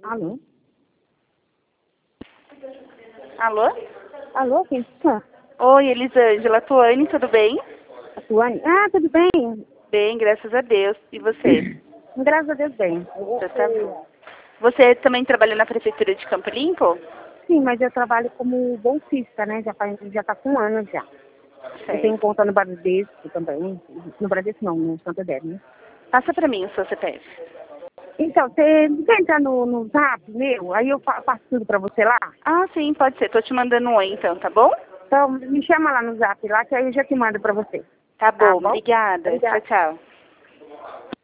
Alô? Alô? Alô, quem está? Oi, Elisângela. Tuane, tudo bem? A Tuane? Ah, tudo bem? Bem, graças a Deus. E você? Graças a Deus, bem. Então tá bom. Você também trabalha na Prefeitura de Campo Limpo? Sim, mas eu trabalho como bolsista, né? Já tá com 1 ano já. Eu tenho Certo. conta no Bradesco também. No Bradesco não, no Santander, né? Passa pra mim o seu CPF. Então, você quer entrar no Zap meu? Aí eu passo tudo pra você lá? Ah, sim, pode ser. Tô te mandando um oi então, tá bom? Então, me chama lá no Zap lá, que aí eu já te mando pra você. Tá Tá bom, bom? obrigada. Tchau, Obrigada. tchau.